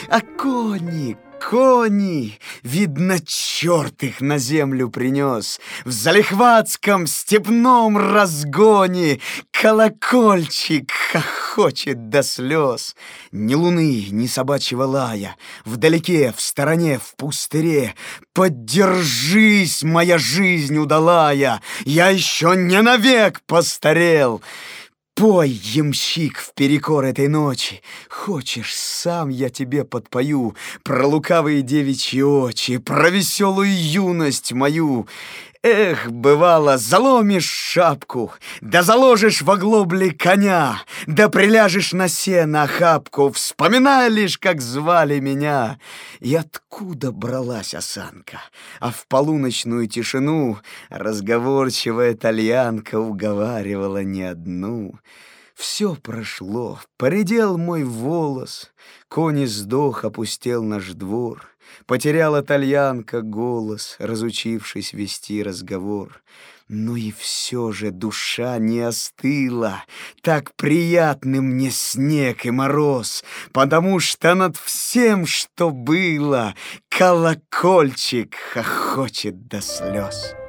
А кони, кони, видно, черт их на землю принес. В залихватском степном разгоне колокольчик хохочет до слез. Ни луны, ни собачьего лая, вдалеке, в стороне, в пустыре. Поддержись, моя жизнь удалая, я еще не навек постарел. Пой, ямщик, вперекор этой ночи. Хочешь, сам я тебе подпою про лукавые девичьи очи, про веселую юность мою. Эх, бывало, заломишь шапку, да заложишь в оглобле коня, да приляжешь на сено охапку, вспоминай лишь, как звали меня. И откуда бралась осанка, а в полуночную тишину разговорчивая тальянка уговаривала не одну. Все прошло, поредел мой волос, конь сдох, опустел наш двор. Потеряла тальянка голос, разучившись вести разговор. Но и все же душа не остыла. Так приятны мне снег и мороз, потому что над всем, что было, колокольчик хохочет до слез.